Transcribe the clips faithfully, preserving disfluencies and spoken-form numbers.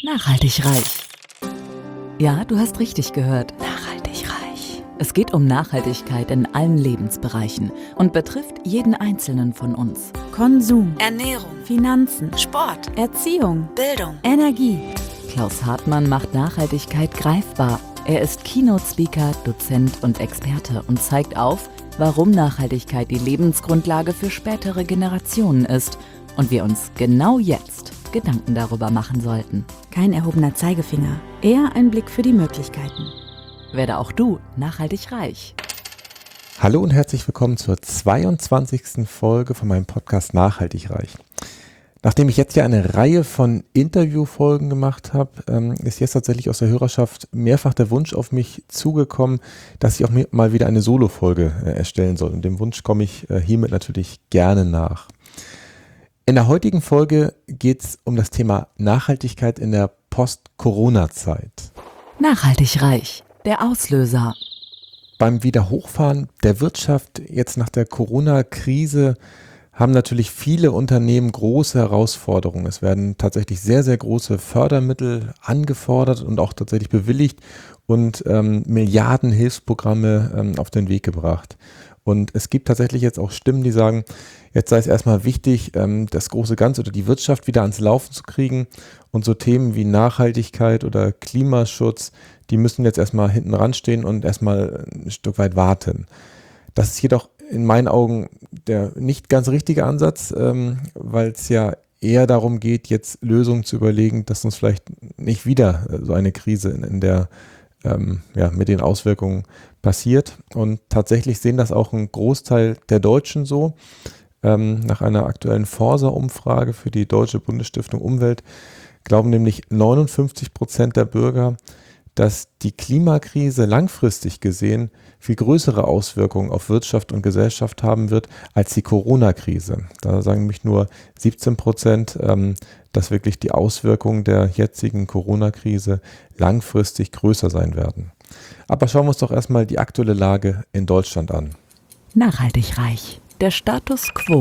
Nachhaltig reich. Ja, du hast richtig gehört. Nachhaltig reich. Es geht um Nachhaltigkeit in allen Lebensbereichen und betrifft jeden Einzelnen von uns. Konsum, Ernährung, Finanzen, Sport, Erziehung, Bildung, Energie. Klaus Hartmann macht Nachhaltigkeit greifbar. Er ist Keynote-Speaker, Dozent und Experte und zeigt auf, warum Nachhaltigkeit die Lebensgrundlage für spätere Generationen ist und wir uns genau jetzt Gedanken darüber machen sollten. Kein erhobener Zeigefinger, eher ein Blick für die Möglichkeiten. Werde auch du nachhaltig reich. Hallo und herzlich willkommen zur zweiundzwanzigsten Folge von meinem Podcast Nachhaltig reich. Nachdem ich jetzt ja eine Reihe von Interviewfolgen gemacht habe, ähm, ist jetzt tatsächlich aus der Hörerschaft mehrfach der Wunsch auf mich zugekommen, dass ich auch mir mal wieder eine Solo-Folge äh, erstellen soll. Und dem Wunsch komme ich äh, hiermit natürlich gerne nach. In der heutigen Folge geht es um das Thema Nachhaltigkeit in der Post-Corona-Zeit. Nachhaltig reich, der Auslöser. Beim Wiederhochfahren der Wirtschaft jetzt nach der Corona-Krise haben natürlich viele Unternehmen große Herausforderungen. Es werden tatsächlich sehr, sehr große Fördermittel angefordert und auch tatsächlich bewilligt und ähm, Milliarden Hilfsprogramme ähm, auf den Weg gebracht. Und es gibt tatsächlich jetzt auch Stimmen, die sagen, jetzt sei es erstmal wichtig, ähm, das große Ganze oder die Wirtschaft wieder ans Laufen zu kriegen. Und so Themen wie Nachhaltigkeit oder Klimaschutz, die müssen jetzt erstmal hinten ranstehen und erstmal ein Stück weit warten. Das ist jedoch in meinen Augen der nicht ganz richtige Ansatz, ähm, weil es ja eher darum geht, jetzt Lösungen zu überlegen, dass uns vielleicht nicht wieder äh, so eine Krise in, in der ähm, ja, mit den Auswirkungen passiert. Und tatsächlich sehen das auch ein Großteil der Deutschen so. Ähm, nach einer aktuellen Forsa-Umfrage für die Deutsche Bundesstiftung Umwelt glauben nämlich neunundfünfzig Prozent der Bürger, dass die Klimakrise langfristig gesehen viel größere Auswirkungen auf Wirtschaft und Gesellschaft haben wird als die Corona-Krise. Da sagen nämlich nur siebzehn Prozent, ähm, dass wirklich die Auswirkungen der jetzigen Corona-Krise langfristig größer sein werden. Aber schauen wir uns doch erstmal die aktuelle Lage in Deutschland an. Nachhaltig reich, der Status quo.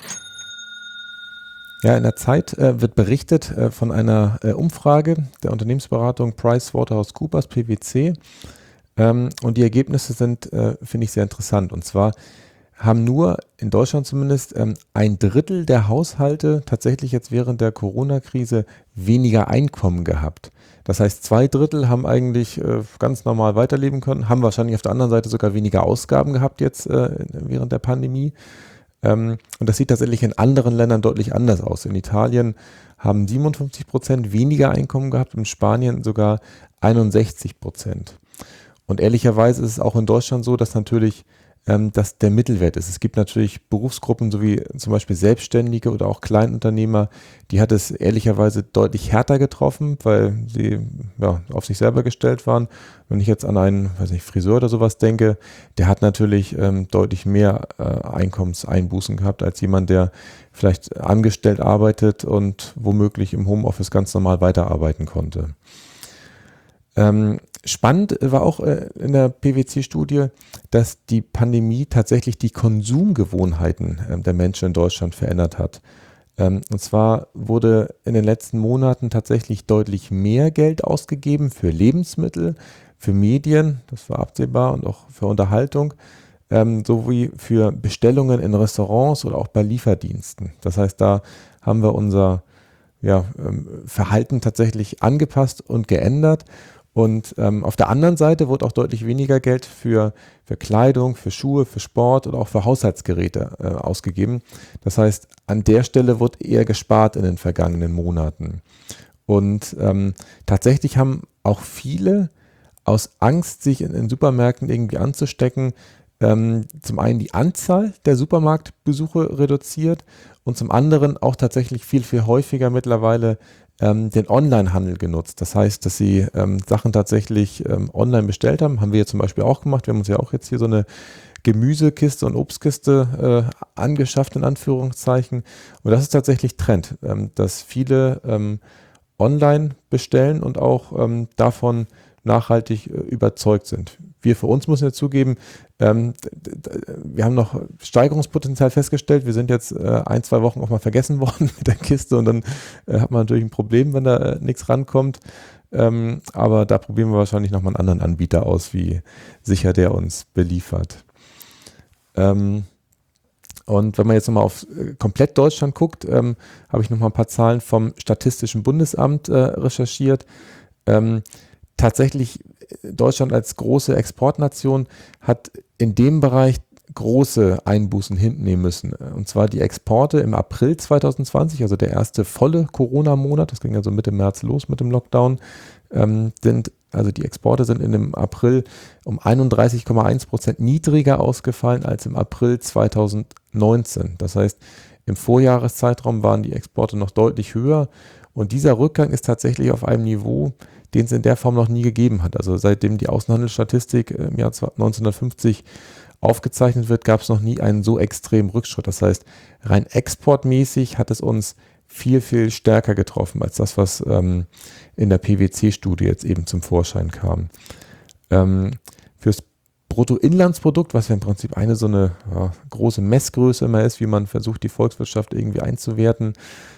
Ja, in der Zeit äh, wird berichtet äh, von einer äh, Umfrage der Unternehmensberatung PricewaterhouseCoopers, P W C. Ähm, und die Ergebnisse sind, äh, finde ich, sehr interessant. Und zwar haben nur in Deutschland zumindest ähm, ein Drittel der Haushalte tatsächlich jetzt während der Corona-Krise weniger Einkommen gehabt. Das heißt, zwei Drittel haben eigentlich äh, ganz normal weiterleben können, haben wahrscheinlich auf der anderen Seite sogar weniger Ausgaben gehabt jetzt äh, während der Pandemie. Ähm, und das sieht tatsächlich in anderen Ländern deutlich anders aus. In Italien haben siebenundfünfzig Prozent weniger Einkommen gehabt, in Spanien sogar einundsechzig Prozent. Und ehrlicherweise ist es auch in Deutschland so, dass natürlich ähm, das der Mittelwert ist. Es gibt natürlich Berufsgruppen, so wie zum Beispiel Selbstständige oder auch Kleinunternehmer, die hat es ehrlicherweise deutlich härter getroffen, weil sie ja, auf sich selber gestellt waren. Wenn ich jetzt an einen, weiß nicht, Friseur oder sowas denke, der hat natürlich ähm, deutlich mehr äh, Einkommenseinbußen gehabt als jemand, der vielleicht angestellt arbeitet und womöglich im Homeoffice ganz normal weiterarbeiten konnte. Ähm, spannend war auch äh, in der P W C-Studie, dass die Pandemie tatsächlich die Konsumgewohnheiten äh, der Menschen in Deutschland verändert hat. Ähm, und zwar wurde in den letzten Monaten tatsächlich deutlich mehr Geld ausgegeben für Lebensmittel, für Medien, das war absehbar, und auch für Unterhaltung, ähm, sowie für Bestellungen in Restaurants oder auch bei Lieferdiensten. Das heißt, da haben wir unser ja, ähm, Verhalten tatsächlich angepasst und geändert. Und ähm, auf der anderen Seite wurde auch deutlich weniger Geld für, für Kleidung, für Schuhe, für Sport oder auch für Haushaltsgeräte äh, ausgegeben. Das heißt, an der Stelle wurde eher gespart in den vergangenen Monaten. Und ähm, tatsächlich haben auch viele aus Angst, sich in, in Supermärkten irgendwie anzustecken, ähm, zum einen die Anzahl der Supermarktbesuche reduziert und zum anderen auch tatsächlich viel, viel häufiger mittlerweile ähm, den Onlinehandel genutzt. Das heißt, dass sie ähm, Sachen tatsächlich ähm, online bestellt haben. Haben wir jetzt zum Beispiel auch gemacht. Wir haben uns ja auch jetzt hier so eine Gemüsekiste und Obstkiste äh, angeschafft, in Anführungszeichen. Und das ist tatsächlich Trend, ähm, dass viele ähm, online bestellen und auch ähm, davon nachhaltig äh, überzeugt sind. wir für uns müssen ja zugeben, ähm, d- d- wir haben noch Steigerungspotenzial festgestellt. Wir sind jetzt äh, ein, zwei Wochen auch mal vergessen worden mit der Kiste und dann äh, hat man natürlich ein Problem, wenn da äh, nichts rankommt. Ähm, aber da probieren wir wahrscheinlich nochmal einen anderen Anbieter aus, wie sicher der uns beliefert. Ähm, und wenn man jetzt nochmal auf äh, komplett Deutschland guckt, ähm, habe ich nochmal ein paar Zahlen vom Statistischen Bundesamt äh, recherchiert. Ähm, tatsächlich, Deutschland als große Exportnation hat in dem Bereich große Einbußen hinnehmen müssen. Und zwar die Exporte im April zwanzig zwanzig, also der erste volle Corona-Monat, das ging also Mitte März los mit dem Lockdown, ähm, sind, also die Exporte sind in dem April um einunddreißig Komma eins Prozent niedriger ausgefallen als im April zwanzig neunzehn. Das heißt, im Vorjahreszeitraum waren die Exporte noch deutlich höher und dieser Rückgang ist tatsächlich auf einem Niveau, den es in der Form noch nie gegeben hat. Also seitdem die Außenhandelsstatistik im Jahr neunzehnhundertfünfzig aufgezeichnet wird, gab es noch nie einen so extremen Rückschritt. Das heißt, rein exportmäßig hat es uns viel, viel stärker getroffen als das, was ähm, in der P W C-Studie jetzt eben zum Vorschein kam. Ähm, fürs Bruttoinlandsprodukt, was ja im Prinzip eine so eine ja, große Messgröße immer ist, wie man versucht, die Volkswirtschaft irgendwie einzuwerten,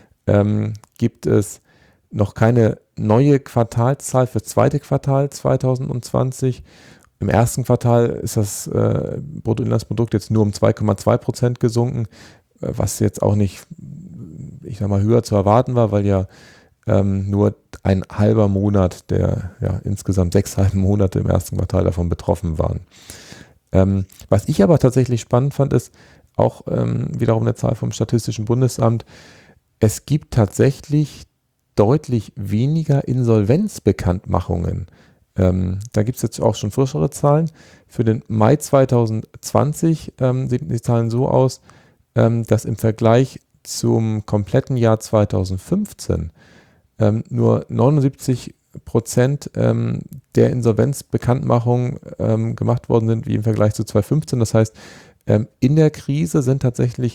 ähm, gibt es noch keine neue Quartalszahl für das zweite Quartal zwanzig zwanzig. Im ersten Quartal ist das äh, Bruttoinlandsprodukt jetzt nur um zwei Komma zwei Prozent gesunken, äh, was jetzt auch nicht, ich sag mal, höher zu erwarten war, weil ja ähm, nur ein halber Monat der ja, insgesamt sechs halben Monate im ersten Quartal davon betroffen waren. Ähm, was ich aber tatsächlich spannend fand, ist auch ähm, wiederum eine Zahl vom Statistischen Bundesamt. Es gibt tatsächlich deutlich weniger Insolvenzbekanntmachungen. Ähm, da gibt es jetzt auch schon frischere Zahlen. Für den Mai zwanzig zwanzig ähm, sehen die Zahlen so aus, ähm, dass im Vergleich zum kompletten Jahr zwanzig fünfzehn ähm, nur neunundsiebzig Prozent ähm, der Insolvenzbekanntmachungen ähm, gemacht worden sind, wie im Vergleich zu zwanzig fünfzehn. Das heißt, ähm, in der Krise sind tatsächlich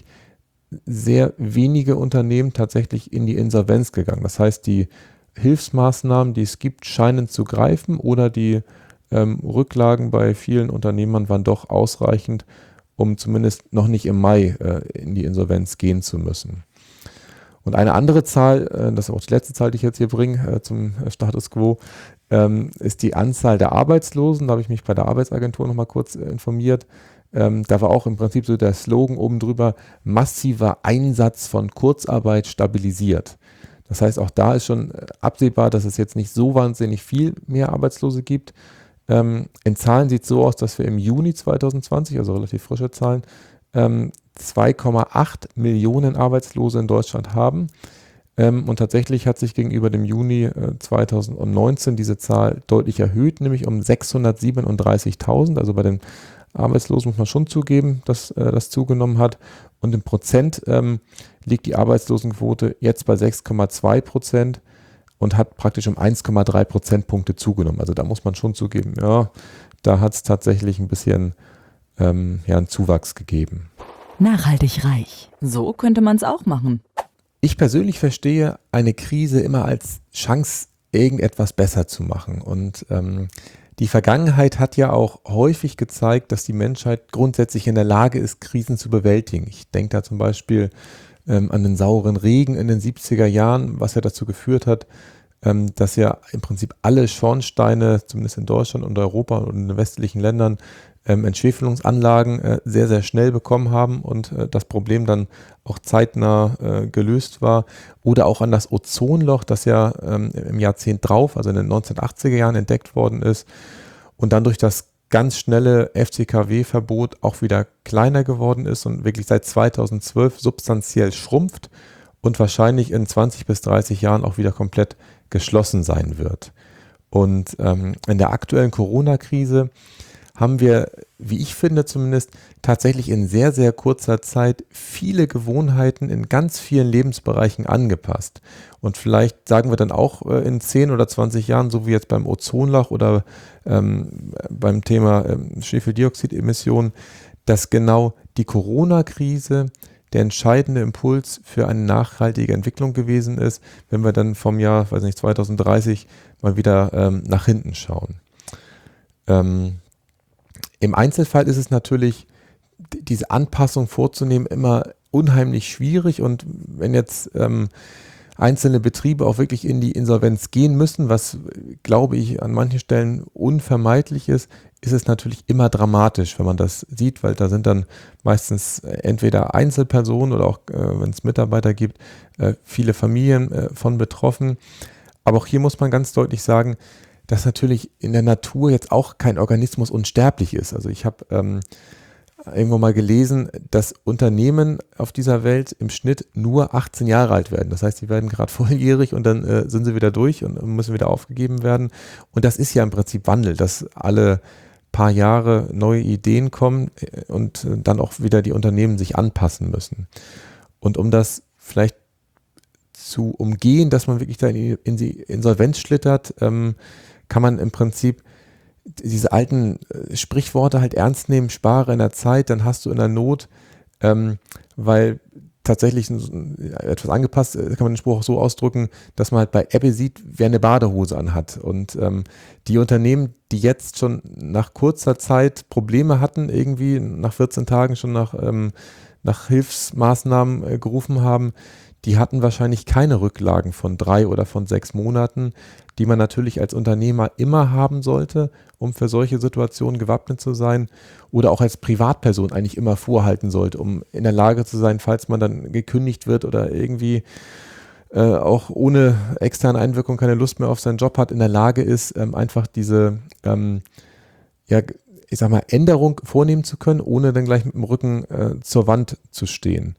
sehr wenige Unternehmen tatsächlich in die Insolvenz gegangen. Das heißt, die Hilfsmaßnahmen, die es gibt, scheinen zu greifen oder die ähm, Rücklagen bei vielen Unternehmern waren doch ausreichend, um zumindest noch nicht im Mai äh, in die Insolvenz gehen zu müssen. Und eine andere Zahl, äh, das ist auch die letzte Zahl, die ich jetzt hier bringe, äh, zum Status Quo, ähm, ist die Anzahl der Arbeitslosen. Da habe ich mich bei der Arbeitsagentur nochmal kurz äh, informiert. Ähm, da war auch im Prinzip so der Slogan oben drüber, massiver Einsatz von Kurzarbeit stabilisiert. Das heißt, auch da ist schon absehbar, dass es jetzt nicht so wahnsinnig viel mehr Arbeitslose gibt. Ähm, in Zahlen sieht es so aus, dass wir im Juni zwanzig zwanzig, also relativ frische Zahlen, ähm, zwei Komma acht Millionen Arbeitslose in Deutschland haben. Ähm, und tatsächlich hat sich gegenüber dem Juni äh, zwanzig neunzehn diese Zahl deutlich erhöht, nämlich um sechshundertsiebenunddreißigtausend. Also bei den Arbeitslosen muss man schon zugeben, dass äh, das zugenommen hat. Und im Prozent ähm, liegt die Arbeitslosenquote jetzt bei sechs Komma zwei Prozent und hat praktisch um eins Komma drei Prozentpunkte zugenommen. Also da muss man schon zugeben, ja, da hat es tatsächlich ein bisschen ähm, ja, einen Zuwachs gegeben. Nachhaltig reich. So könnte man es auch machen. Ich persönlich verstehe eine Krise immer als Chance, irgendetwas besser zu machen. Und ähm, die Vergangenheit hat ja auch häufig gezeigt, dass die Menschheit grundsätzlich in der Lage ist, Krisen zu bewältigen. Ich denke da zum Beispiel ähm, an den sauren Regen in den siebziger Jahren, was ja dazu geführt hat, ähm, dass ja im Prinzip alle Schornsteine, zumindest in Deutschland und Europa und in den westlichen Ländern, ähm, Entschwefelungsanlagen äh, sehr, sehr schnell bekommen haben und äh, das Problem dann auch zeitnah äh, gelöst war. Oder auch an das Ozonloch, das ja ähm, im Jahrzehnt drauf, also in den neunzehnhundertachtziger Jahren entdeckt worden ist und dann durch das ganz schnelle F C K W-Verbot auch wieder kleiner geworden ist und wirklich seit zweitausendzwölf substanziell schrumpft und wahrscheinlich in zwanzig bis dreißig Jahren auch wieder komplett geschlossen sein wird. Und ähm, in der aktuellen Corona-Krise haben wir, wie ich finde zumindest, tatsächlich in sehr, sehr kurzer Zeit viele Gewohnheiten in ganz vielen Lebensbereichen angepasst. Und vielleicht sagen wir dann auch in zehn oder zwanzig Jahren, so wie jetzt beim Ozonloch oder ähm, beim Thema ähm, Schwefeldioxidemissionen, dass genau die Corona-Krise der entscheidende Impuls für eine nachhaltige Entwicklung gewesen ist, wenn wir dann vom Jahr, weiß nicht, zweitausenddreißig mal wieder ähm, nach hinten schauen. Ähm, Im Einzelfall ist es natürlich, d- diese Anpassung vorzunehmen, immer unheimlich schwierig. Und wenn jetzt ähm, einzelne Betriebe auch wirklich in die Insolvenz gehen müssen, was, glaube ich, an manchen Stellen unvermeidlich ist, ist es natürlich immer dramatisch, wenn man das sieht, weil da sind dann meistens äh, entweder Einzelpersonen oder auch, äh, wenn es Mitarbeiter gibt, äh, viele Familien äh, von betroffen. Aber auch hier muss man ganz deutlich sagen, dass natürlich in der Natur jetzt auch kein Organismus unsterblich ist. Also ich habe ähm, irgendwo mal gelesen, dass Unternehmen auf dieser Welt im Schnitt nur achtzehn Jahre alt werden. Das heißt, die werden gerade volljährig und dann äh, sind sie wieder durch und müssen wieder aufgegeben werden. Und das ist ja im Prinzip Wandel, dass alle paar Jahre neue Ideen kommen äh, und äh, dann auch wieder die Unternehmen sich anpassen müssen. Und um das vielleicht zu umgehen, dass man wirklich da in die, in die Insolvenz schlittert, ähm, kann man im Prinzip diese alten äh, Sprichworte halt ernst nehmen: spare in der Zeit, dann hast du in der Not, ähm, weil tatsächlich ein, etwas angepasst, äh, kann man den Spruch auch so ausdrücken, dass man halt bei Ebbe sieht, wer eine Badehose anhat. Und ähm, die Unternehmen, die jetzt schon nach kurzer Zeit Probleme hatten, irgendwie nach vierzehn Tagen schon nach, ähm, nach Hilfsmaßnahmen äh, gerufen haben, die hatten wahrscheinlich keine Rücklagen von drei oder von sechs Monaten, die man natürlich als Unternehmer immer haben sollte, um für solche Situationen gewappnet zu sein, oder auch als Privatperson eigentlich immer vorhalten sollte, um in der Lage zu sein, falls man dann gekündigt wird oder irgendwie äh, auch ohne externe Einwirkung keine Lust mehr auf seinen Job hat, in der Lage ist, ähm, einfach diese, ähm, ja, ich sag mal, Änderung vornehmen zu können, ohne dann gleich mit dem Rücken äh, zur Wand zu stehen.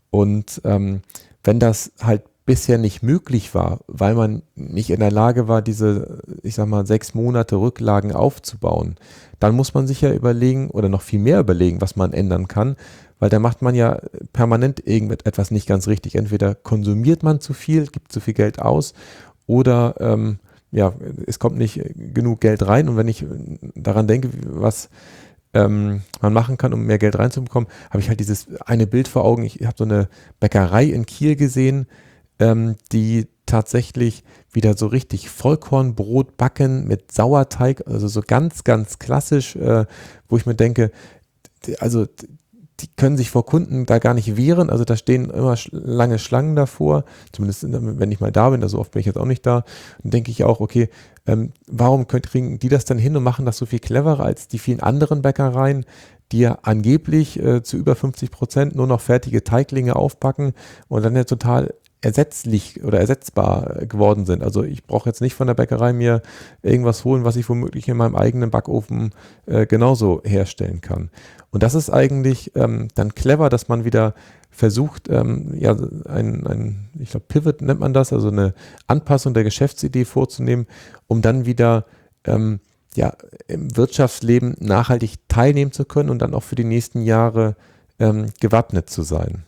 Und ähm, wenn das halt bisher nicht möglich war, weil man nicht in der Lage war, diese, ich sag mal, sechs Monate Rücklagen aufzubauen, dann muss man sich ja überlegen oder noch viel mehr überlegen, was man ändern kann, weil da macht man ja permanent irgendetwas nicht ganz richtig. Entweder konsumiert man zu viel, gibt zu viel Geld aus, oder ähm, ja, es kommt nicht genug Geld rein. Und wenn ich daran denke, was ähm, man machen kann, um mehr Geld reinzubekommen, habe ich halt dieses eine Bild vor Augen. Ich habe so eine Bäckerei in Kiel gesehen, ähm, die tatsächlich wieder so richtig Vollkornbrot backen mit Sauerteig, also so ganz, ganz klassisch, äh, wo ich mir denke, d- also d- die können sich vor Kunden da gar nicht wehren, also da stehen immer sch- lange Schlangen davor, zumindest in- wenn ich mal da bin, also oft bin ich jetzt auch nicht da, dann denke ich auch, okay, ähm, warum könnt, kriegen die das dann hin und machen das so viel cleverer als die vielen anderen Bäckereien, die ja angeblich äh, zu über fünfzig Prozent nur noch fertige Teiglinge aufbacken und dann ja total ersetzlich oder ersetzbar geworden sind. Also ich brauche jetzt nicht von der Bäckerei mir irgendwas holen, was ich womöglich in meinem eigenen Backofen äh, genauso herstellen kann. Und das ist eigentlich ähm, dann clever, dass man wieder versucht, ähm, ja, ein, ein, ich glaube, Pivot nennt man das, also eine Anpassung der Geschäftsidee vorzunehmen, um dann wieder ähm, ja, im Wirtschaftsleben nachhaltig teilnehmen zu können und dann auch für die nächsten Jahre ähm, gewappnet zu sein.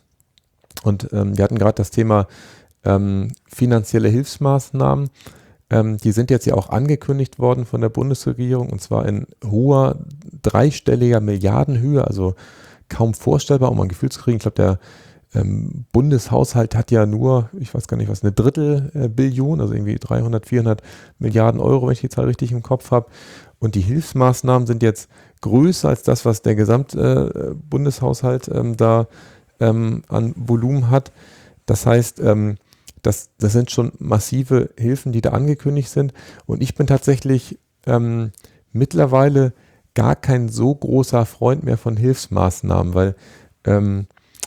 Und ähm, wir hatten gerade das Thema ähm, finanzielle Hilfsmaßnahmen. Ähm, die sind jetzt ja auch angekündigt worden von der Bundesregierung, und zwar in hoher dreistelliger Milliardenhöhe, also kaum vorstellbar, um ein Gefühl zu kriegen. Ich glaube, der ähm, Bundeshaushalt hat ja nur, ich weiß gar nicht was, eine Drittel äh, Billion, also irgendwie dreihundert, vierhundert Milliarden Euro, wenn ich die Zahl richtig im Kopf habe. Und die Hilfsmaßnahmen sind jetzt größer als das, was der gesamte äh, Bundeshaushalt ähm, da ähm, an Volumen hat. Das heißt, ähm, das, das sind schon massive Hilfen, die da angekündigt sind. Und ich bin tatsächlich ähm, mittlerweile gar kein so großer Freund mehr von Hilfsmaßnahmen, weil ähm,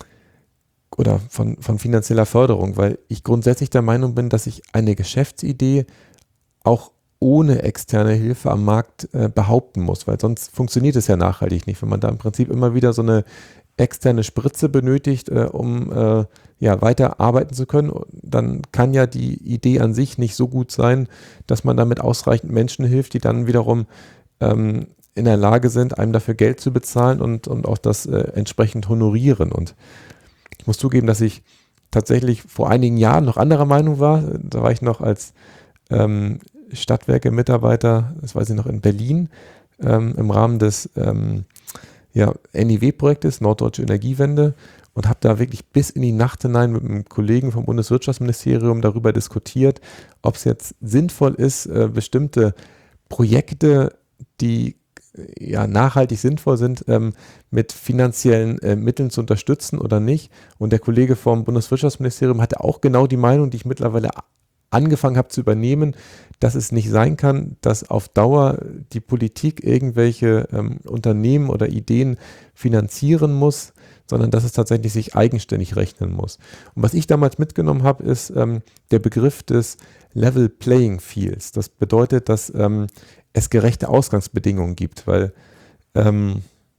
oder von, von finanzieller Förderung, weil ich grundsätzlich der Meinung bin, dass ich eine Geschäftsidee auch ohne externe Hilfe am Markt äh, behaupten muss, weil sonst funktioniert es ja nachhaltig nicht, wenn man da im Prinzip immer wieder so eine externe Spritze benötigt, äh, um äh, ja, weiter arbeiten zu können, dann kann ja die Idee an sich nicht so gut sein, dass man damit ausreichend Menschen hilft, die dann wiederum ähm, in der Lage sind, einem dafür Geld zu bezahlen und, und auch das äh, entsprechend honorieren. Und ich muss zugeben, dass ich tatsächlich vor einigen Jahren noch anderer Meinung war. Da war ich noch als ähm, Stadtwerke-Mitarbeiter, das weiß ich noch, in Berlin, ähm, im Rahmen des ähm, ja, N I W-Projektes, Norddeutsche Energiewende, und habe da wirklich bis in die Nacht hinein mit einem Kollegen vom Bundeswirtschaftsministerium darüber diskutiert, ob es jetzt sinnvoll ist, äh, bestimmte Projekte, die ja, nachhaltig sinnvoll sind, ähm, mit finanziellen äh, Mitteln zu unterstützen oder nicht. Und der Kollege vom Bundeswirtschaftsministerium hatte auch genau die Meinung, die ich mittlerweile angefangen habe zu übernehmen, dass es nicht sein kann, dass auf Dauer die Politik irgendwelche ähm, Unternehmen oder Ideen finanzieren muss, sondern dass es tatsächlich sich eigenständig rechnen muss. Und was ich damals mitgenommen habe, ist ähm, der Begriff des Level Playing Fields. Das bedeutet, dass ähm, es gerechte Ausgangsbedingungen gibt, weil ähm,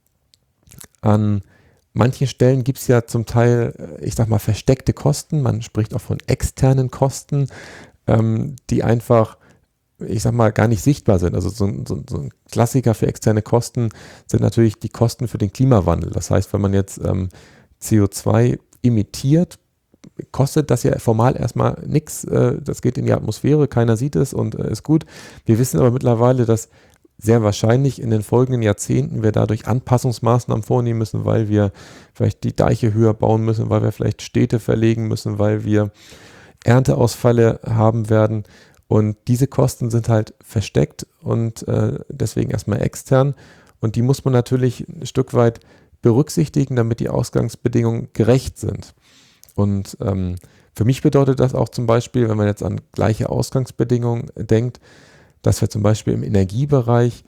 an manchen Stellen gibt es ja zum Teil, ich sag mal, versteckte Kosten. Man spricht auch von externen Kosten, ähm, die einfach, ich sag mal, gar nicht sichtbar sind. Also so, so, so ein Klassiker für externe Kosten sind natürlich die Kosten für den Klimawandel. Das heißt, wenn man jetzt ähm, C O zwei emittiert, kostet das ja formal erstmal nichts. Äh, das geht in die Atmosphäre, keiner sieht es und äh, ist gut. Wir wissen aber mittlerweile, dass sehr wahrscheinlich in den folgenden Jahrzehnten wir dadurch Anpassungsmaßnahmen vornehmen müssen, weil wir vielleicht die Deiche höher bauen müssen, weil wir vielleicht Städte verlegen müssen, weil wir Ernteausfälle haben werden. Und diese Kosten sind halt versteckt und äh, deswegen erstmal extern. Und die muss man natürlich ein Stück weit berücksichtigen, damit die Ausgangsbedingungen gerecht sind. Und ähm, für mich bedeutet das auch zum Beispiel, wenn man jetzt an gleiche Ausgangsbedingungen denkt, dass wir zum Beispiel im Energiebereich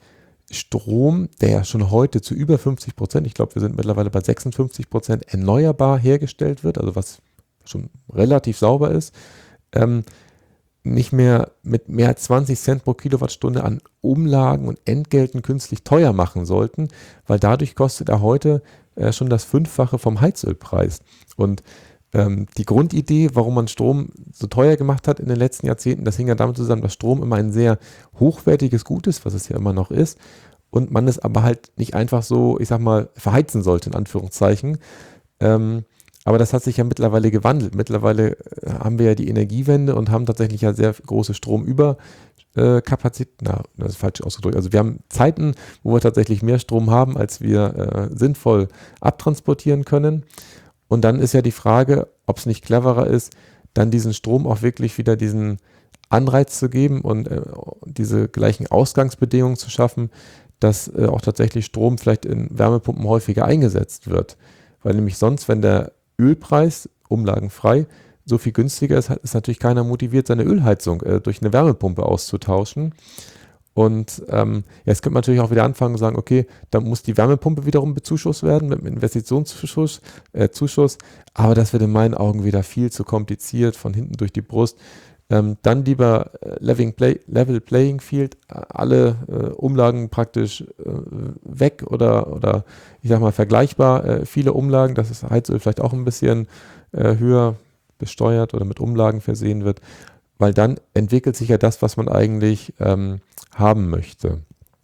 Strom, der ja schon heute zu über fünfzig Prozent, ich glaube, wir sind mittlerweile bei sechsundfünfzig Prozent erneuerbar hergestellt wird, also was schon relativ sauber ist, ähm, nicht mehr mit mehr als zwanzig Cent pro Kilowattstunde an Umlagen und Entgelten künstlich teuer machen sollten, weil dadurch kostet er heute äh, schon das Fünffache vom Heizölpreis. Und ähm, die Grundidee, warum man Strom so teuer gemacht hat in den letzten Jahrzehnten, das hing ja damit zusammen, dass Strom immer ein sehr hochwertiges Gut ist, was es ja immer noch ist, und man es aber halt nicht einfach so, ich sag mal, verheizen sollte, in Anführungszeichen. Ähm, Aber das hat sich ja mittlerweile gewandelt. Mittlerweile haben wir ja die Energiewende und haben tatsächlich ja sehr große Stromüberkapazität. Na, das ist falsch ausgedrückt. Also wir haben Zeiten, wo wir tatsächlich mehr Strom haben, als wir äh, sinnvoll abtransportieren können. Und dann ist ja die Frage, ob es nicht cleverer ist, dann diesen Strom auch wirklich wieder diesen Anreiz zu geben und äh, diese gleichen Ausgangsbedingungen zu schaffen, dass äh, auch tatsächlich Strom vielleicht in Wärmepumpen häufiger eingesetzt wird. Weil nämlich sonst, wenn der Ölpreis, umlagenfrei, so viel günstiger ist, ist natürlich keiner motiviert, seine Ölheizung äh, durch eine Wärmepumpe auszutauschen. Und ähm, jetzt könnte man natürlich auch wieder anfangen und sagen, okay, dann muss die Wärmepumpe wiederum bezuschusst werden mit einem Investitionszuschuss, äh, Zuschuss, aber das wird in meinen Augen wieder viel zu kompliziert, von hinten durch die Brust. Ähm, dann lieber äh, Level, Play, Level Playing Field, alle äh, Umlagen praktisch äh, weg oder, oder ich sag mal vergleichbar äh, viele Umlagen, dass das Heizöl vielleicht auch ein bisschen äh, höher besteuert oder mit Umlagen versehen wird, weil dann entwickelt sich ja das, was man eigentlich ähm, haben möchte.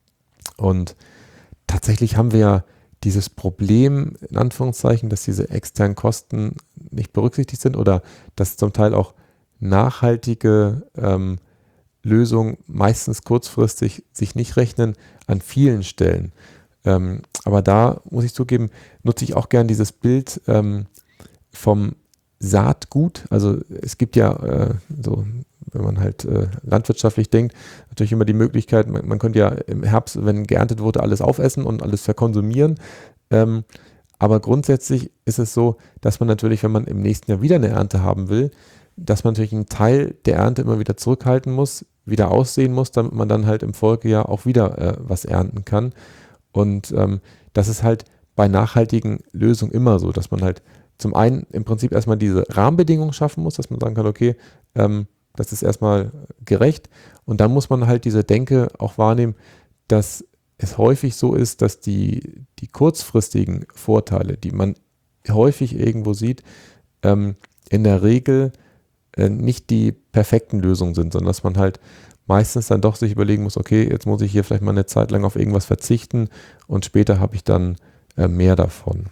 Und tatsächlich haben wir ja dieses Problem, in Anführungszeichen, dass diese externen Kosten nicht berücksichtigt sind oder dass zum Teil auch nachhaltige ähm, Lösungen meistens kurzfristig sich nicht rechnen an vielen Stellen. Ähm, aber da muss ich zugeben, nutze ich auch gern dieses Bild ähm, vom Saatgut. Also es gibt ja äh, so, wenn man halt äh, landwirtschaftlich denkt, natürlich immer die Möglichkeit, man, man könnte ja im Herbst, wenn geerntet wurde, alles aufessen und alles verkonsumieren. Ähm, aber grundsätzlich ist es so, dass man natürlich, wenn man im nächsten Jahr wieder eine Ernte haben will, dass man natürlich einen Teil der Ernte immer wieder zurückhalten muss, wieder aussehen muss, damit man dann halt im Folgejahr auch wieder äh, was ernten kann. Und ähm, das ist halt bei nachhaltigen Lösungen immer so, dass man halt zum einen im Prinzip erstmal diese Rahmenbedingungen schaffen muss, dass man sagen kann, okay, ähm, das ist erstmal gerecht. Und dann muss man halt diese Denke auch wahrnehmen, dass es häufig so ist, dass die, die kurzfristigen Vorteile, die man häufig irgendwo sieht, ähm, in der Regel nicht die perfekten Lösungen sind, sondern dass man halt meistens dann doch sich überlegen muss, okay, jetzt muss ich hier vielleicht mal eine Zeit lang auf irgendwas verzichten und später habe ich dann äh, mehr davon.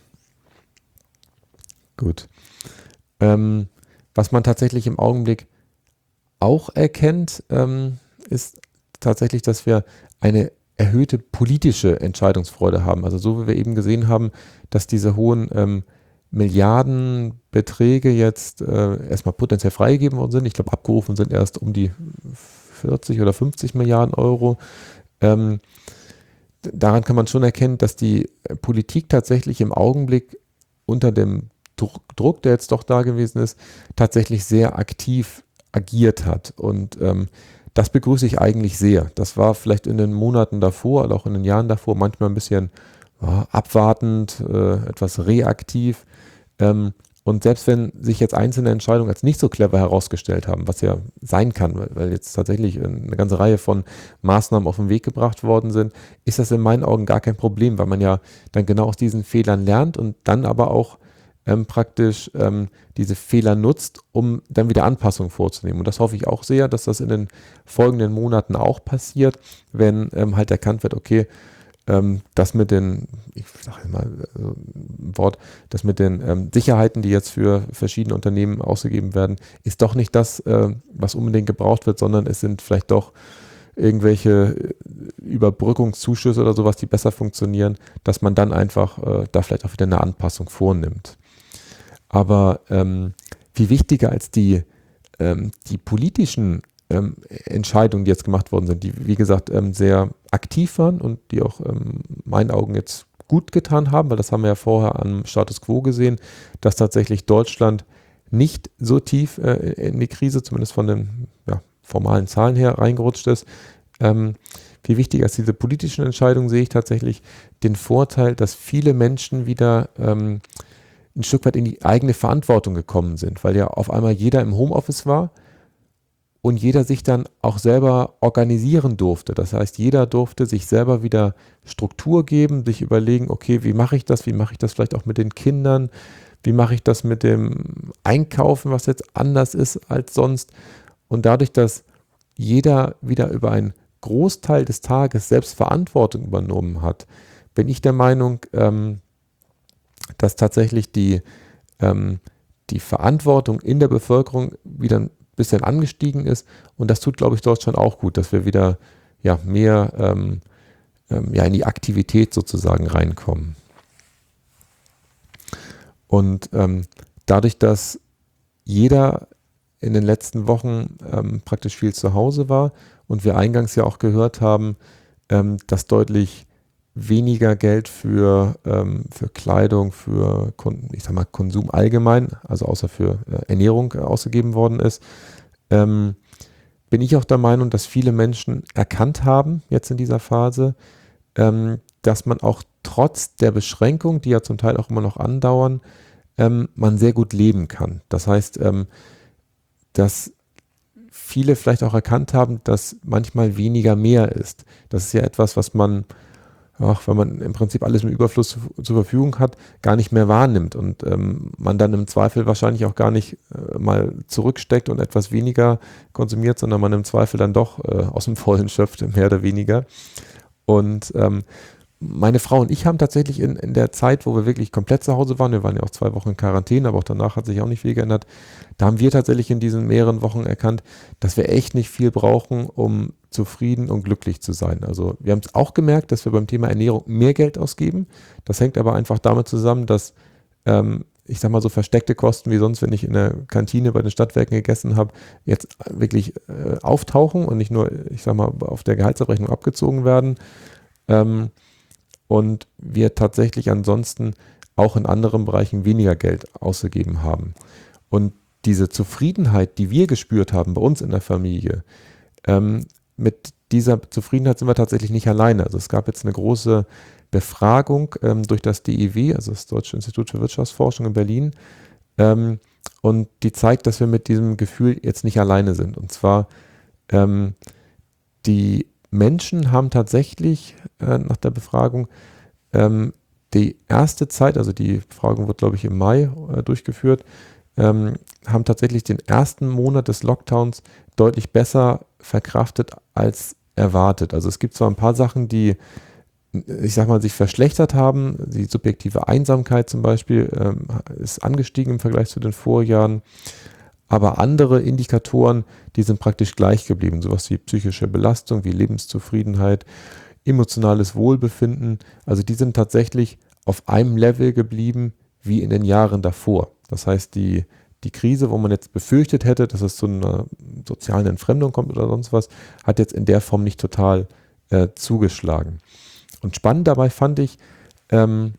Gut. Ähm, was man tatsächlich im Augenblick auch erkennt, ähm, ist tatsächlich, dass wir eine erhöhte politische Entscheidungsfreude haben. Also so wie wir eben gesehen haben, dass diese hohen ähm, Milliardenbeträge jetzt äh, erstmal potenziell freigegeben worden sind. Ich glaube, abgerufen sind erst um die vierzig oder fünfzig Milliarden Euro. Ähm, daran kann man schon erkennen, dass die Politik tatsächlich im Augenblick unter dem Druck, der jetzt doch da gewesen ist, tatsächlich sehr aktiv agiert hat. Und ähm, das begrüße ich eigentlich sehr. Das war vielleicht in den Monaten davor oder auch in den Jahren davor manchmal ein bisschen ja, abwartend, äh, etwas reaktiv. Ähm, und selbst wenn sich jetzt einzelne Entscheidungen als nicht so clever herausgestellt haben, was ja sein kann, weil, weil jetzt tatsächlich eine ganze Reihe von Maßnahmen auf den Weg gebracht worden sind, ist das in meinen Augen gar kein Problem, weil man ja dann genau aus diesen Fehlern lernt und dann aber auch ähm, praktisch ähm, diese Fehler nutzt, um dann wieder Anpassungen vorzunehmen. Und das hoffe ich auch sehr, dass das in den folgenden Monaten auch passiert, wenn ähm, halt erkannt wird, okay, Ähm, das mit den, ich sage mal also ein Wort, das mit den ähm, Sicherheiten, die jetzt für verschiedene Unternehmen ausgegeben werden, ist doch nicht das, äh, was unbedingt gebraucht wird, sondern es sind vielleicht doch irgendwelche Überbrückungszuschüsse oder sowas, die besser funktionieren, dass man dann einfach äh, da vielleicht auch wieder eine Anpassung vornimmt. Aber ähm, viel wichtiger als die, ähm, die politischen Ähm, Entscheidungen, die jetzt gemacht worden sind, die, wie gesagt, ähm, sehr aktiv waren und die auch ähm, meinen Augen jetzt gut getan haben, weil das haben wir ja vorher am Status Quo gesehen, dass tatsächlich Deutschland nicht so tief äh, in die Krise, zumindest von den ja, formalen Zahlen her, reingerutscht ist. Ähm, viel wichtiger als diese politischen Entscheidungen sehe ich tatsächlich den Vorteil, dass viele Menschen wieder ähm, ein Stück weit in die eigene Verantwortung gekommen sind, weil ja auf einmal jeder im Homeoffice war und jeder sich dann auch selber organisieren durfte. Das heißt, jeder durfte sich selber wieder Struktur geben, sich überlegen, okay, wie mache ich das? Wie mache ich das vielleicht auch mit den Kindern? Wie mache ich das mit dem Einkaufen, was jetzt anders ist als sonst? Und dadurch, dass jeder wieder über einen Großteil des Tages selbst Verantwortung übernommen hat, bin ich der Meinung, ähm, dass tatsächlich die, ähm, die Verantwortung in der Bevölkerung wieder ein bisschen angestiegen ist, und das tut, glaube ich, Deutschland auch gut, dass wir wieder ja, mehr ähm, ähm, ja, in die Aktivität sozusagen reinkommen. Und ähm, dadurch, dass jeder in den letzten Wochen ähm, praktisch viel zu Hause war und wir eingangs ja auch gehört haben, ähm, dass deutlich weniger Geld für, ähm, für Kleidung, für ich sag mal, Konsum allgemein, also außer für äh, Ernährung äh, ausgegeben worden ist, ähm, bin ich auch der Meinung, dass viele Menschen erkannt haben, jetzt in dieser Phase, ähm, dass man auch trotz der Beschränkungen, die ja zum Teil auch immer noch andauern, ähm, man sehr gut leben kann. Das heißt, ähm, dass viele vielleicht auch erkannt haben, dass manchmal weniger mehr ist. Das ist ja etwas, was man, ach, wenn man im Prinzip alles im Überfluss zu, zur Verfügung hat, gar nicht mehr wahrnimmt und ähm, man dann im Zweifel wahrscheinlich auch gar nicht äh, mal zurücksteckt und etwas weniger konsumiert, sondern man im Zweifel dann doch äh, aus dem Vollen schöpft, mehr oder weniger. Und ähm, meine Frau und ich haben tatsächlich in, in der Zeit, wo wir wirklich komplett zu Hause waren, wir waren ja auch zwei Wochen in Quarantäne, aber auch danach hat sich auch nicht viel geändert, da haben wir tatsächlich in diesen mehreren Wochen erkannt, dass wir echt nicht viel brauchen, um zufrieden und glücklich zu sein. Also wir haben es auch gemerkt, dass wir beim Thema Ernährung mehr Geld ausgeben. Das hängt aber einfach damit zusammen, dass ähm, ich sag mal so versteckte Kosten wie sonst, wenn ich in der Kantine bei den Stadtwerken gegessen habe, jetzt wirklich äh, auftauchen und nicht nur, ich sag mal, auf der Gehaltsabrechnung abgezogen werden. Ähm, und wir tatsächlich ansonsten auch in anderen Bereichen weniger Geld ausgegeben haben. Und diese Zufriedenheit, die wir gespürt haben bei uns in der Familie, ähm, mit dieser Zufriedenheit sind wir tatsächlich nicht alleine. Also es gab jetzt eine große Befragung ähm, durch das D I W, also das Deutsche Institut für Wirtschaftsforschung in Berlin, ähm, und die zeigt, dass wir mit diesem Gefühl jetzt nicht alleine sind. Und zwar ähm, die Menschen haben tatsächlich äh, nach der Befragung ähm, die erste Zeit, also die Befragung wird, glaube ich, im Mai äh, durchgeführt, ähm, haben tatsächlich den ersten Monat des Lockdowns deutlich besser verkraftet als erwartet. Also es gibt zwar ein paar Sachen, die, ich sag mal, sich verschlechtert haben. Die subjektive Einsamkeit zum Beispiel ähm, ist angestiegen im Vergleich zu den Vorjahren. Aber andere Indikatoren, die sind praktisch gleich geblieben. Sowas wie psychische Belastung, wie Lebenszufriedenheit, emotionales Wohlbefinden. Also die sind tatsächlich auf einem Level geblieben wie in den Jahren davor. Das heißt, die, die Krise, wo man jetzt befürchtet hätte, dass es zu einer sozialen Entfremdung kommt oder sonst was, hat jetzt in der Form nicht total äh, zugeschlagen. und spannend dabei fand ich, ähm,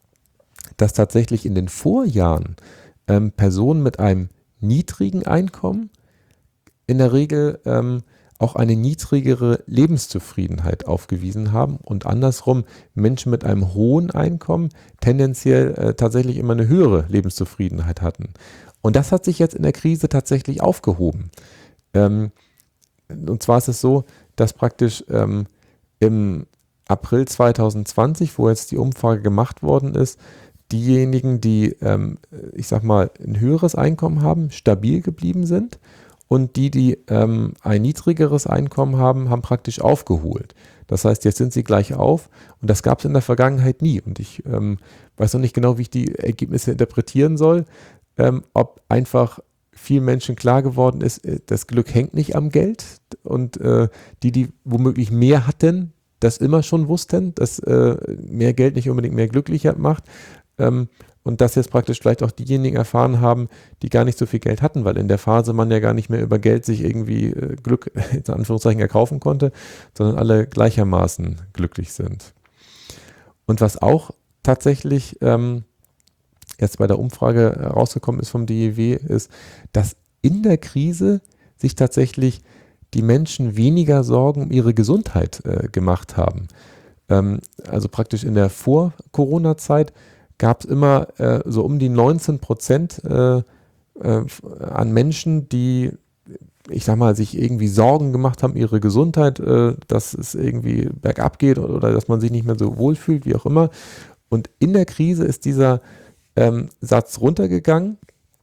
dass tatsächlich in den Vorjahren ähm, Personen mit einem niedrigen Einkommen in der Regel ähm, auch eine niedrigere Lebenszufriedenheit aufgewiesen haben und andersrum Menschen mit einem hohen Einkommen tendenziell äh, tatsächlich immer eine höhere Lebenszufriedenheit hatten. Und das hat sich jetzt in der Krise tatsächlich aufgehoben. Ähm, und zwar ist es so, dass praktisch ähm, im April zwanzig zwanzig, wo jetzt die Umfrage gemacht worden ist, diejenigen, die, ähm, ich sag mal, ein höheres Einkommen haben, stabil geblieben sind und die, die ähm, ein niedrigeres Einkommen haben, haben praktisch aufgeholt. Das heißt, jetzt sind sie gleich auf und das gab es in der Vergangenheit nie. Und ich ähm, weiß noch nicht genau, wie ich die Ergebnisse interpretieren soll, ähm, ob einfach vielen Menschen klar geworden ist, das Glück hängt nicht am Geld und äh, die, die womöglich mehr hatten, das immer schon wussten, dass äh, mehr Geld nicht unbedingt mehr glücklicher macht. Ähm, und dass jetzt praktisch vielleicht auch diejenigen erfahren haben, die gar nicht so viel Geld hatten, weil in der Phase man ja gar nicht mehr über Geld sich irgendwie äh, Glück in Anführungszeichen erkaufen konnte, sondern alle gleichermaßen glücklich sind. Und was auch tatsächlich ähm, jetzt bei der Umfrage rausgekommen ist vom D I W, ist, dass in der Krise sich tatsächlich die Menschen weniger Sorgen um ihre Gesundheit äh, gemacht haben. Ähm, also praktisch in der Vor-Corona-Zeit gab es immer äh, so um die neunzehn Prozent äh, äh, an Menschen, die, ich sag mal, sich irgendwie Sorgen gemacht haben, ihre Gesundheit, äh, dass es irgendwie bergab geht oder, oder dass man sich nicht mehr so wohl fühlt, wie auch immer. Und in der Krise ist dieser ähm, Satz runtergegangen,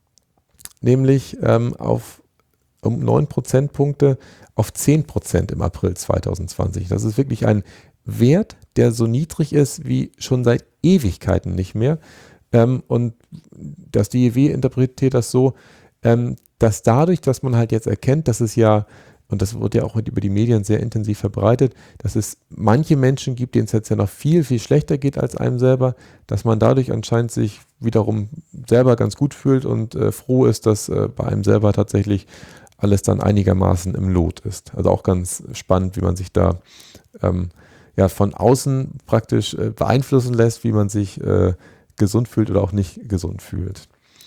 nämlich ähm, auf um neun Prozentpunkte auf zehn Prozent im April zwanzig zwanzig. Das ist wirklich ein Wert, der so niedrig ist wie schon seit Ewigkeiten nicht mehr. Ähm, und das D I W interpretiert das so, ähm, dass dadurch, dass man halt jetzt erkennt, dass es ja, und das wird ja auch über die Medien sehr intensiv verbreitet, dass es manche Menschen gibt, denen es jetzt ja noch viel, viel schlechter geht als einem selber, dass man dadurch anscheinend sich wiederum selber ganz gut fühlt und äh, froh ist, dass äh, bei einem selber tatsächlich alles dann einigermaßen im Lot ist. Also auch ganz spannend, wie man sich da ähm, ja, von außen praktisch äh, beeinflussen lässt, wie man sich äh, gesund fühlt oder auch nicht gesund fühlt.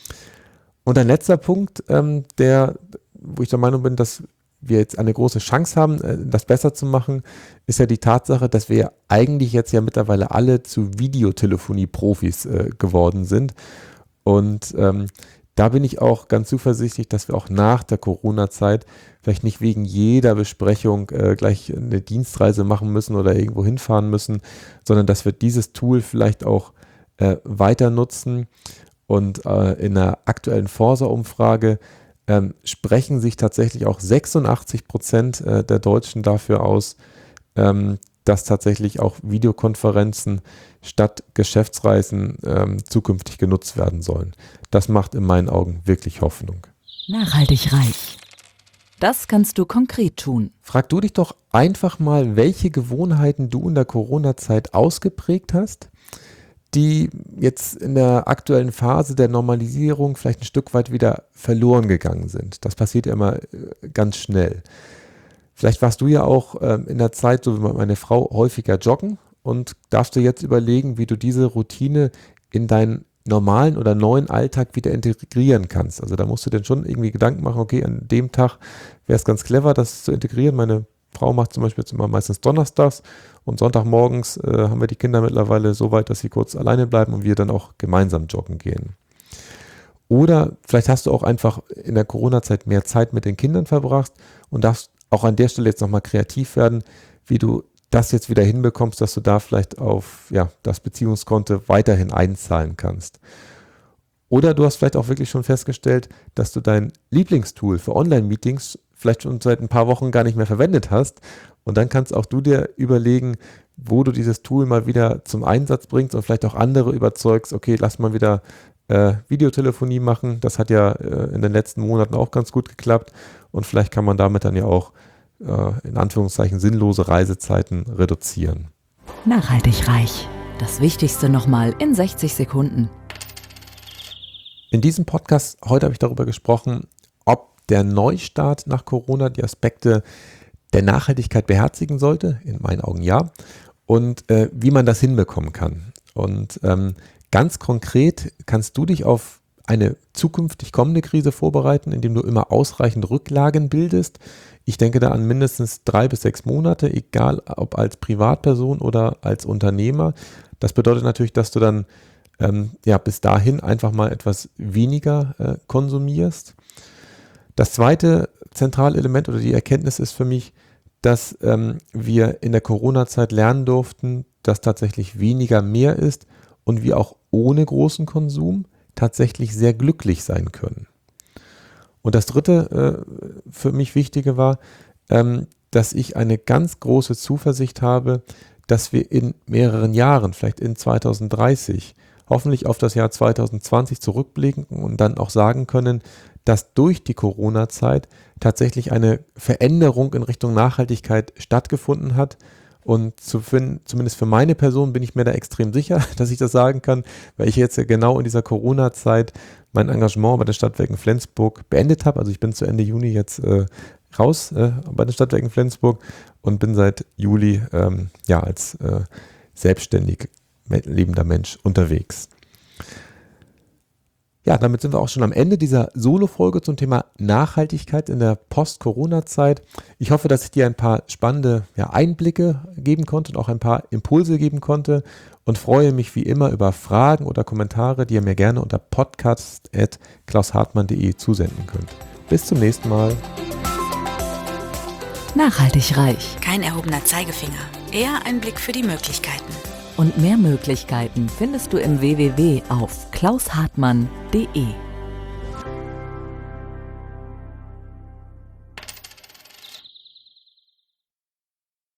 Und ein letzter Punkt, ähm, der, wo ich der Meinung bin, dass wir jetzt eine große Chance haben, äh, das besser zu machen, ist ja die Tatsache, dass wir eigentlich jetzt ja mittlerweile alle zu Videotelefonie-Profis äh, geworden sind. Und ähm, da bin ich auch ganz zuversichtlich, dass wir auch nach der Corona-Zeit vielleicht nicht wegen jeder Besprechung äh, gleich eine Dienstreise machen müssen oder irgendwo hinfahren müssen, sondern dass wir dieses Tool vielleicht auch äh, weiter nutzen. Und äh, in einer aktuellen Forsa-Umfrage ähm, sprechen sich tatsächlich auch sechsundachtzig Prozent äh, der Deutschen dafür aus, ähm, dass tatsächlich auch Videokonferenzen statt Geschäftsreisen ähm, zukünftig genutzt werden sollen. Das macht in meinen Augen wirklich Hoffnung. Nachhaltig reich. Das kannst du konkret tun. Frag du dich doch einfach mal, welche Gewohnheiten du in der Corona-Zeit ausgeprägt hast, die jetzt in der aktuellen Phase der Normalisierung vielleicht ein Stück weit wieder verloren gegangen sind. Das passiert ja immer ganz schnell. Vielleicht warst du ja auch ähm, in der Zeit, so wie meine Frau, häufiger joggen und darfst du jetzt überlegen, wie du diese Routine in deinen normalen oder neuen Alltag wieder integrieren kannst. Also da musst du dir schon irgendwie Gedanken machen, okay, an dem Tag wäre es ganz clever, das zu integrieren. Meine Frau macht zum Beispiel jetzt immer meistens donnerstags und Sonntagmorgens äh, haben wir die Kinder mittlerweile so weit, dass sie kurz alleine bleiben und wir dann auch gemeinsam joggen gehen. Oder vielleicht hast du auch einfach in der Corona-Zeit mehr Zeit mit den Kindern verbracht und darfst auch an der Stelle jetzt nochmal kreativ werden, wie du das jetzt wieder hinbekommst, dass du da vielleicht auf ja, das Beziehungskonto weiterhin einzahlen kannst. Oder du hast vielleicht auch wirklich schon festgestellt, dass du dein Lieblingstool für Online-Meetings vielleicht schon seit ein paar Wochen gar nicht mehr verwendet hast. Und dann kannst auch du dir überlegen, wo du dieses Tool mal wieder zum Einsatz bringst und vielleicht auch andere überzeugst, okay, lass mal wieder äh, Videotelefonie machen. Das hat ja äh, in den letzten Monaten auch ganz gut geklappt. Und vielleicht kann man damit dann ja auch äh, in Anführungszeichen sinnlose Reisezeiten reduzieren. Nachhaltig reich. Das Wichtigste nochmal in sechzig Sekunden. In diesem Podcast heute habe ich darüber gesprochen, ob der Neustart nach Corona die Aspekte der Nachhaltigkeit beherzigen sollte. In meinen Augen ja. und äh, wie man das hinbekommen kann. Und ähm, ganz konkret kannst du dich auf eine zukünftig kommende Krise vorbereiten, indem du immer ausreichend Rücklagen bildest. Ich denke da an mindestens drei bis sechs Monate, egal ob als Privatperson oder als Unternehmer. Das bedeutet natürlich, dass du dann ähm, ja, bis dahin einfach mal etwas weniger äh, konsumierst. Das zweite zentrale Element oder die Erkenntnis ist für mich, dass ähm, wir in der Corona-Zeit lernen durften, dass tatsächlich weniger mehr ist und wir auch ohne großen Konsum tatsächlich sehr glücklich sein können. Und das dritte äh, für mich Wichtige war, ähm, dass ich eine ganz große Zuversicht habe, dass wir in mehreren Jahren, vielleicht in zwanzig dreißig, hoffentlich auf das Jahr zwanzig zwanzig zurückblicken und dann auch sagen können, dass durch die Corona-Zeit tatsächlich eine Veränderung in Richtung Nachhaltigkeit stattgefunden hat. Und zu finden, zumindest für meine Person bin ich mir da extrem sicher, dass ich das sagen kann, weil ich jetzt genau in dieser Corona-Zeit mein Engagement bei den Stadtwerken Flensburg beendet habe. Also ich bin zu Ende Juni jetzt äh, raus äh, bei den Stadtwerken Flensburg und bin seit Juli ähm, ja, als äh, selbstständig lebender Mensch unterwegs. Ja, damit sind wir auch schon am Ende dieser Solo-Folge zum Thema Nachhaltigkeit in der Post-Corona-Zeit. Ich hoffe, dass ich dir ein paar spannende ja, Einblicke geben konnte und auch ein paar Impulse geben konnte und freue mich wie immer über Fragen oder Kommentare, die ihr mir gerne unter podcast at klaus hartmann punkt de zusenden könnt. Bis zum nächsten Mal. Nachhaltig reich. Kein erhobener Zeigefinger, eher ein Blick für die Möglichkeiten. Und mehr Möglichkeiten findest du im w w w auf klaus hartmann punkt de.